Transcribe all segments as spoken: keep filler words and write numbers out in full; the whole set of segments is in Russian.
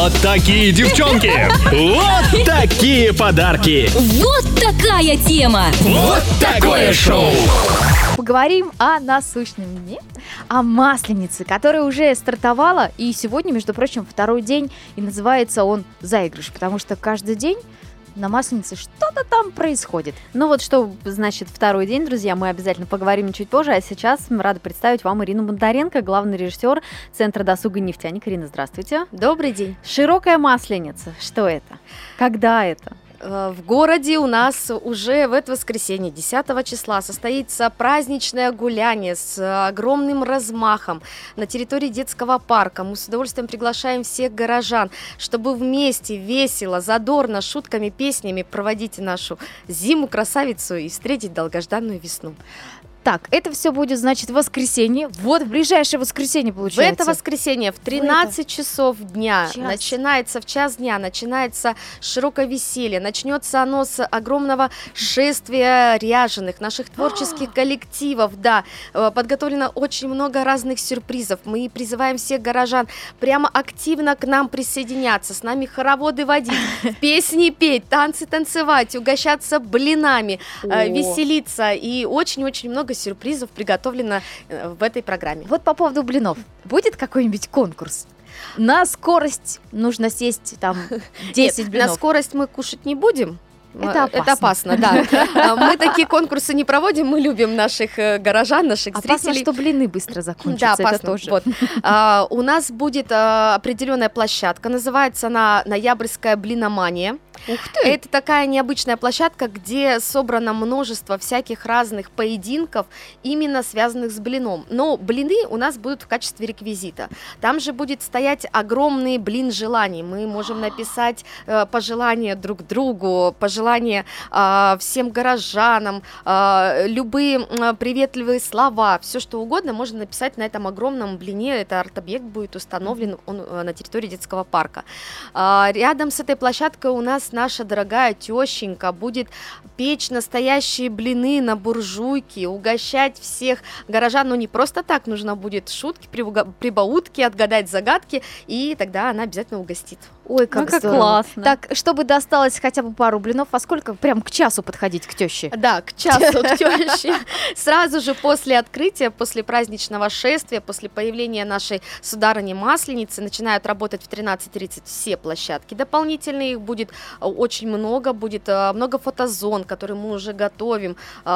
Вот такие девчонки, вот такие подарки, вот такая тема, вот такое шоу. Поговорим о насущном дне, о Масленице, которая уже стартовала, и сегодня, между прочим, второй день, и называется он «Заигрыш», потому что каждый день на Масленице что-то там происходит. Ну вот что значит второй день, друзья, мы обязательно поговорим чуть позже, а сейчас мы рады представить вам Ирину Бондаренко, главный режиссер Центра досуга «Нефтяник». Ирина, здравствуйте. Добрый день. Широкая Масленица, что это? Когда это? В городе у нас уже в это воскресенье, десятого числа, состоится праздничное гуляние с огромным размахом на территории детского парка. Мы с удовольствием приглашаем всех горожан, чтобы вместе, весело, задорно, шутками, песнями проводить нашу зиму-красавицу и встретить долгожданную весну. Так, это все будет, значит, в воскресенье. Вот, в ближайшее воскресенье, получается. В это воскресенье в тринадцать часов дня час. начинается, в час дня начинается широкое веселье. Начнется оно с огромного шествия ряженых, наших творческих коллективов. Да, подготовлено очень много разных сюрпризов. Мы призываем всех горожан прямо активно к нам присоединяться, с нами хороводы водить, песни петь, танцы танцевать, угощаться блинами, веселиться. И очень-очень много сюрпризов приготовлено в этой программе. Вот по поводу блинов. Будет какой-нибудь конкурс? На скорость нужно сесть там десять Нет, блинов. На скорость мы кушать не будем. Это опасно. Это опасно, да. Мы такие конкурсы не проводим, мы любим наших горожан, наших опасно, зрителей. что блины быстро закончатся, да, это опасно. тоже. Вот. А, у нас будет а, определенная площадка, называется она «Ноябрьская блиномания». Ух ты! Это такая необычная площадка, где собрано множество всяких разных поединков, именно связанных с блином. Но блины у нас будут в качестве реквизита. Там же будет стоять огромный блин желаний. Мы можем написать э, пожелания друг другу, пожелания э, всем горожанам, э, любые э, приветливые слова, все что угодно можно написать на этом огромном блине. Это арт-объект будет установлен он, э, на территории детского парка. Э, рядом с этой площадкой у нас наша дорогая тещенька будет печь настоящие блины на буржуйке, угощать всех горожан. Но не просто так, нужно будет шутки, прибаутки, отгадать загадки, и тогда она обязательно угостит. Ой, как, ну, как здорово. классно. Так, чтобы досталось хотя бы пару блинов, а сколько? Прям к часу подходить к теще? Да, к часу к теще. Сразу же после открытия, после праздничного шествия, после появления нашей сударыни Масленицы начинают работать в тринадцать тридцать все площадки. Дополнительные их будет очень много, будет много фотозон, которые мы уже готовим,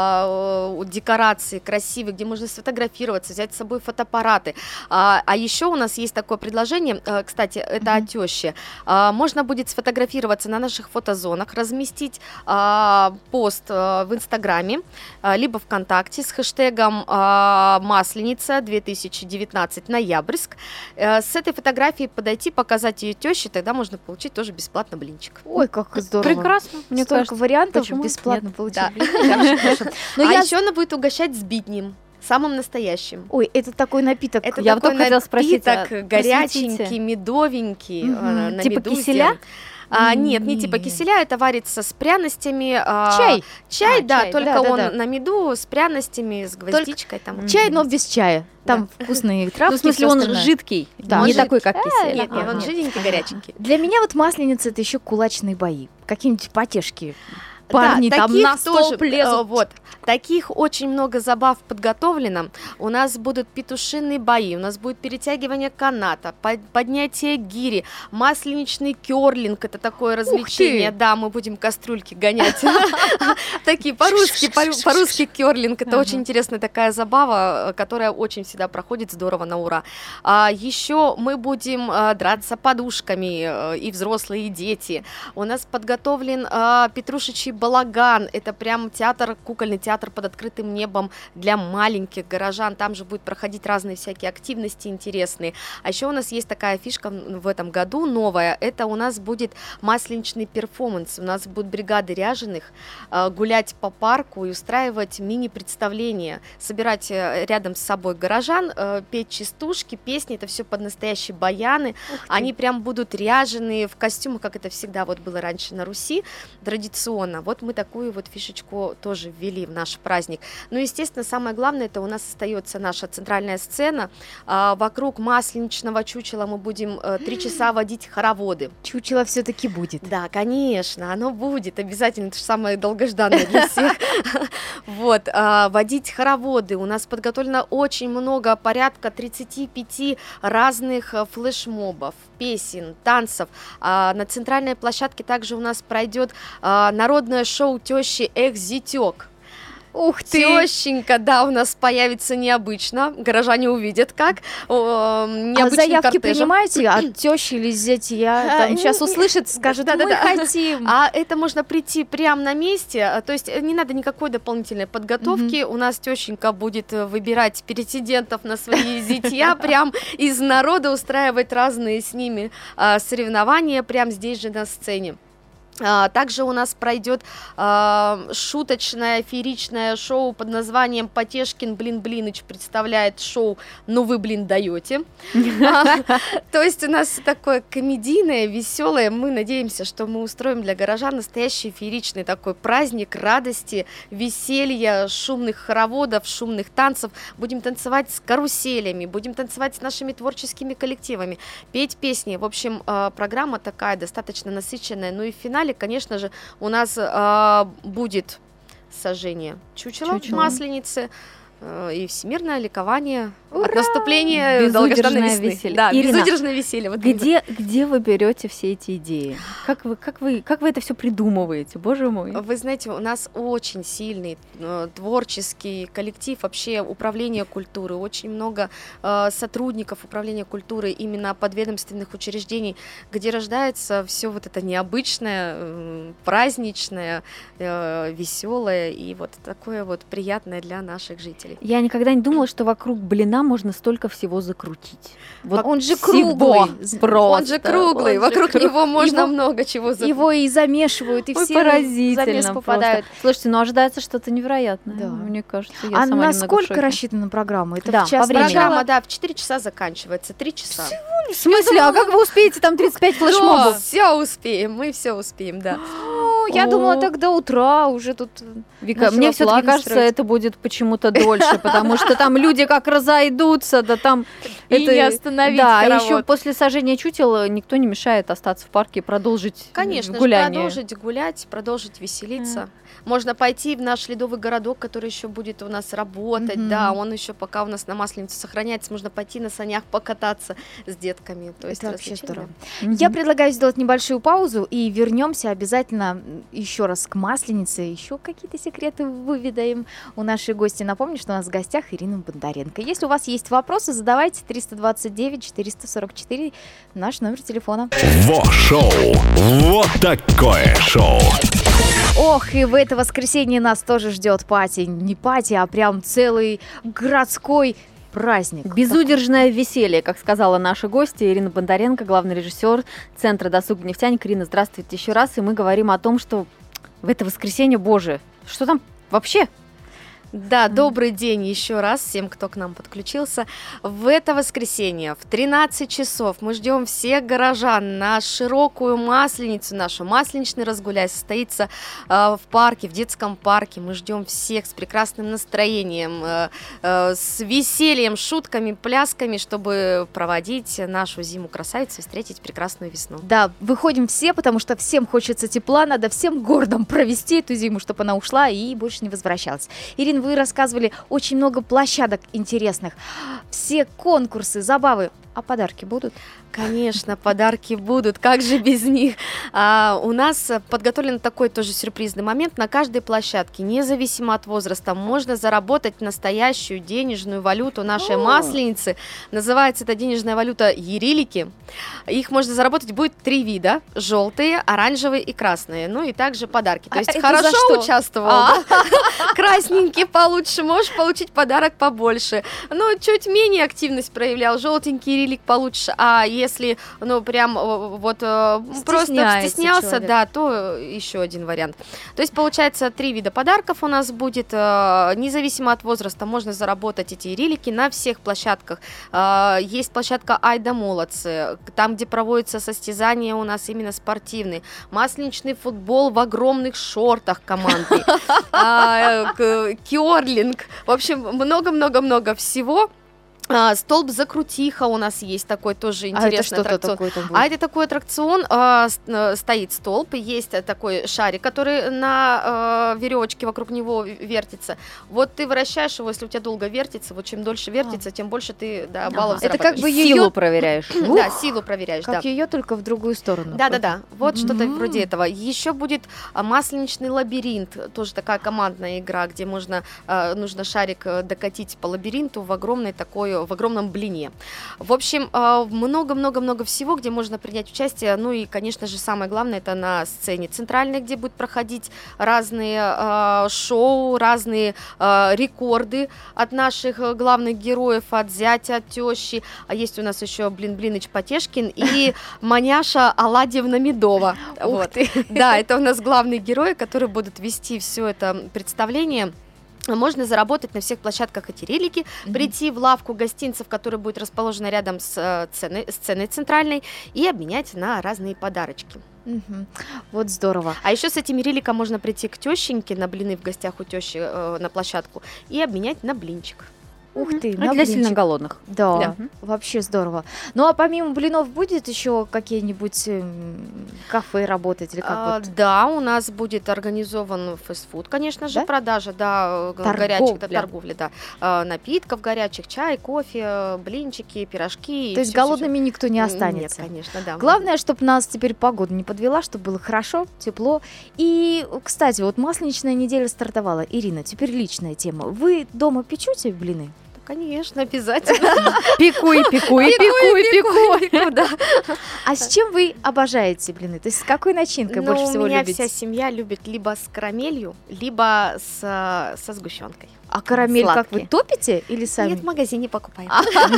декорации красивые, где можно сфотографироваться, взять с собой фотоаппараты. А, а еще у нас есть такое предложение, кстати, это о теще. Можно будет сфотографироваться на наших фотозонах, разместить а, пост а, в Инстаграме, а, либо ВКонтакте с хэштегом а, Масленица две тысячи девятнадцать Ноябрьск. А, с этой фотографией подойти, показать ее теще, тогда можно получить тоже бесплатно блинчик. Ой, как здорово. Прекрасно. Мне Столько кажется, вариантов почему бесплатно нет? получить. Да. Хорошо, хорошо. Но а я... еще она будет угощать сбитнем. Самым настоящим. Ой, это такой напиток. Это Я такой вот только хотела спросить, напиток а, горяченький, просветите. медовенький, Мгм. э, на Типа медузе. киселя? А, нет, не Нет. типа киселя, это варится с пряностями. а, Чай. Чай, А, да, чай, только да-да-да. он на меду с пряностями, с гвоздичкой. Там. Чай, но без чая. Там вкусные травки. Ну, в смысле, всё он остальное. жидкий, Да. не Он такой, как жидкий. кисель. Нет, нет, он Ага. жиденький, горяченький. Для меня вот Масленица — это еще кулачные бои. Какие-нибудь потешки. Парни Да, там таких на столб тоже, лезут. э, вот, таких очень много забав подготовлено. У нас будут петушиные бои, у нас будет перетягивание каната, под- поднятие гири, масленичный керлинг, это такое развлечение. Да, мы будем кастрюльки гонять. Такие по-русски, по-русски керлинг. Это очень интересная такая забава, которая очень всегда проходит здорово на ура. Еще мы будем э, драться подушками, э, и взрослые, и дети. У нас подготовлен э, Петрушечий балаган. Это прям театр, кукольный театр под открытым небом для маленьких горожан. Там же будут проходить разные всякие активности интересные. А еще у нас есть такая фишка в этом году новая. Это у нас будет масленичный перформанс. У нас будут бригады ряженых э, гулять по парку и устраивать мини-представления, собирать э, рядом с собой горожан, э, петь частушки, песни. Это все под настоящие баяны. Они прям будут ряженые в костюмах, как это всегда вот было раньше на Руси, традиционно. Вот мы такую вот фишечку тоже ввели в наш праздник. Ну, естественно, самое главное, это у нас остается наша центральная сцена. А, вокруг масленичного чучела мы будем э, три часа водить хороводы. Чучело все-таки будет. Да, конечно, оно будет обязательно, это же самое долгожданное для всех. Вот, водить хороводы. У нас подготовлено очень много, порядка тридцать пять разных флешмобов, песен, танцев. На центральной площадке также у нас пройдет народное шоу тещи «Эх, зятёк». Ух ты! Тещенька, да, у нас появится необычно, горожане увидят как, о, А необычным заявки кортежем. принимаете от тещи или зятья? Там сейчас услышат, скажут, мы хотим. А это можно прийти прямо на месте, то есть не надо никакой дополнительной подготовки. У нас тещенька будет выбирать претендентов на свои зятья, прям из народа устраивать разные с ними а, соревнования, прямо здесь же на сцене. А, Также у нас пройдет а, шуточное, фееричное шоу под названием «Потешкин Блин Блиныч» представляет шоу «Ну вы, блин, даете». То есть у нас такое комедийное, веселое. Мы надеемся, что мы устроим для горожан настоящий фееричный такой праздник радости, веселья, шумных хороводов, шумных танцев. Будем танцевать с каруселями, будем танцевать с нашими творческими коллективами, петь песни. В общем, а, программа такая достаточно насыщенная. Ну и в финале, конечно же, у нас а, будет сожжение чучела, Чучело. Масленицы а, и всемирное ликование Ура! от наступления Безудержное долгожданной весны. веселье. Да, Ирина, безудержное веселье. Вот именно. Где, где вы берете все эти идеи? Как вы, как вы, как вы это все придумываете, боже мой? Вы знаете, у нас очень сильный э, творческий коллектив, вообще управление культуры, очень много э, сотрудников управления культуры, именно подведомственных учреждений, где рождается все вот это необычное, э, праздничное, э, веселое и вот такое вот приятное для наших жителей. Я никогда не думала, что вокруг блина можно столько всего закрутить. Вот Он же всего круглый. Просто. Он же круглый, Он же вокруг круглый. него можно Его- много чего за... Его и замешивают, и Ой, все поразительно в замес просто. попадают. Слушайте, ну ожидается что-то невероятное. Да. Мне кажется, я А сама немного в насколько шоке. рассчитана программа? Это Да, в час по времени. начала? Программа, да, в четыре часа заканчивается, три часа. В смысле? А как вы успеете там тридцать пять флешмобов? Все успеем, мы все успеем, да. Ну, я О. думала, так до утра уже тут... Вика, начала мне все-таки планы кажется, строить. это будет почему-то дольше, потому что там люди как разойдутся, да там... И это- не остановить Да, хоровод. еще после сожжения чучел никто не мешает остаться в парке и продолжить Конечно же, гуляние. продолжить гулять, продолжить веселиться. Можно пойти в наш ледовый городок, который еще будет у нас работать, Мгм. да, он еще пока у нас на Масленицу сохраняется, можно пойти на санях покататься с детками. То есть Это вообще развлечения. здорово. Мгм. Я предлагаю сделать небольшую паузу и вернемся обязательно еще раз к Масленице. Еще какие-то секреты выведаем у нашей гости. Напомню, что у нас в гостях Ирина Бондаренко. Если у вас есть вопросы, задавайте триста двадцать девять четыреста сорок четыре, наш номер телефона. Во шоу. Вот такое шоу. Ох, и в это воскресенье нас тоже ждет пати. Не пати, а прям целый городской праздник. Безудержное веселье, как сказала наша гостья Ирина Бондаренко, главный режиссер Центра досуга «Нефтяник». Ирина, здравствуйте еще раз. И мы говорим о том, что в это воскресенье, боже, что там вообще? Да, добрый день еще раз всем, кто к нам подключился. В это воскресенье в тринадцать часов мы ждем всех горожан на широкую Масленицу нашу. Масленичный разгуляй состоится э, в парке, в детском парке. Мы ждем всех с прекрасным настроением, э, э, с весельем, шутками, плясками, чтобы проводить нашу зиму-красавицу и встретить прекрасную весну. Да, выходим все, потому что всем хочется тепла, надо всем городом провести эту зиму, чтобы она ушла и больше не возвращалась. Ирина, вы рассказывали очень много площадок интересных, все конкурсы, забавы, а подарки будут? Конечно, подарки будут, как же без них. А, у нас подготовлен такой тоже сюрпризный момент. На каждой площадке, независимо от возраста, можно заработать настоящую денежную валюту нашей О! Масленицы. Называется эта денежная валюта ерилики. Их можно заработать будет три вида: желтые, оранжевые и красные. Ну и также подарки. То А есть это хорошо за что? участвовал, А. да? Красненький получше, можешь получить подарок побольше. Но чуть менее активность проявлял, желтенький релик получше. А если, ну, прям э, вот э, просто Стесняется стеснялся, человек. да, то еще один вариант. То есть, получается, три вида подарков у нас будет. э, Независимо от возраста, можно заработать эти релики на всех площадках. Э, Есть площадка Айда Молодцы, там, где проводятся состязания у нас именно спортивные. Масленичный футбол в огромных шортах командный. А, к- Кёрлинг. В общем, много-много-много всего. А, Столб Закрутиха у нас есть такой тоже А это интересный что-то аттракцион. такое там будет? А это такой аттракцион, а, с- э, стоит столб, есть э, такой шарик, который на веревочке вокруг него вертится. Вот ты вращаешь его, если у тебя долго вертится, вот чем дольше вертится, тем больше ты, да, баллов Это как зарабатываешь. бы Силу её- проверяешь. Да, силу проверяешь, да. Как ее только в другую сторону. Да-да-да, вот что-то Мгм. вроде этого. Еще будет а, масленичный лабиринт, тоже такая командная игра, где можно, а, нужно шарик э, докатить по лабиринту в огромной такой, в огромном блине. В общем, а, много-много-много всего, где можно принять участие. Ну и, конечно же, самое главное, это на сцене центральной, где будут проходить разные а, шоу, разные а, рекорды от наших э, главных героев, от зятя, от тещи. А есть у нас еще Блин-Блиныч Потешкин и Маняша Аладьевна Медова. Ух Вот. ты. Да, это у нас главные герои, которые будут вести все это представление. Можно заработать на всех площадках эти релики, Мгм. прийти в лавку гостинцев, которая будет расположена рядом с э, ценой- сценой центральной, и обменять на разные подарочки. Мгм. Вот здорово. А еще с этими реликами можно прийти к тещеньке на блины в гостях у тещи э, на площадку и обменять на блинчик. Ух ты, А на для блинчик. сильно голодных. Да, Да. вообще здорово. Ну а помимо блинов будет еще какие-нибудь эм, кафе работать или как А, вот? Да, у нас будет организован фастфуд, конечно же, Да? продажа, да, г- Торговля. горячих, да, торговля, да, а, напитков горячих, чай, кофе, блинчики, пирожки. и То есть всё-всё-всё. голодными никто не останется. Нет, конечно, да. Главное, чтобы нас теперь погода не подвела, чтобы было хорошо, тепло. И, кстати, вот масленичная неделя стартовала. Ирина, теперь личная тема. Вы дома печете блины? Конечно, обязательно. Пеку и пеку и пеку и пеку. Пеку, да. А с чем вы обожаете блины? То есть с какой начинкой Но больше у всего меня любите? вся семья любит либо с карамелью, либо с, э, со сгущенкой. А карамель как вы Сладкие. топите или сами? Нет, в магазине покупаем.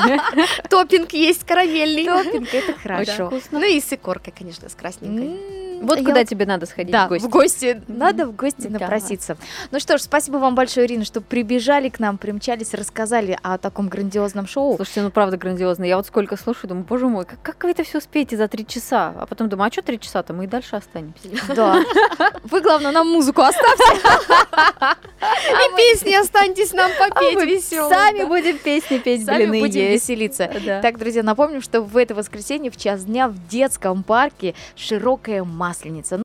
Топпинг есть карамельный. Топпинг, это хорошо. Ну и с икоркой, конечно, с красненькой. М, Вот я куда тебе надо сходить Да, в гости. в гости. Надо в гости Да. напроситься. Ну что ж, спасибо вам большое, Ирина, что прибежали к нам, примчались, рассказали о таком грандиозном шоу. Слушайте, ну правда грандиозно. Я вот сколько слушаю, думаю, боже мой, как, как вы это все успеете за три часа? А потом думаю, а что три часа-то? Мы и дальше останемся. Да. Вы, главное, нам музыку оставьте. И песни останьтесь нам А попеть мы веселые. Сами будем песни петь, Сами блины будем есть. веселиться. Да. Так, друзья, напомним, что в это воскресенье в час дня в детском парке «Широкая масленица».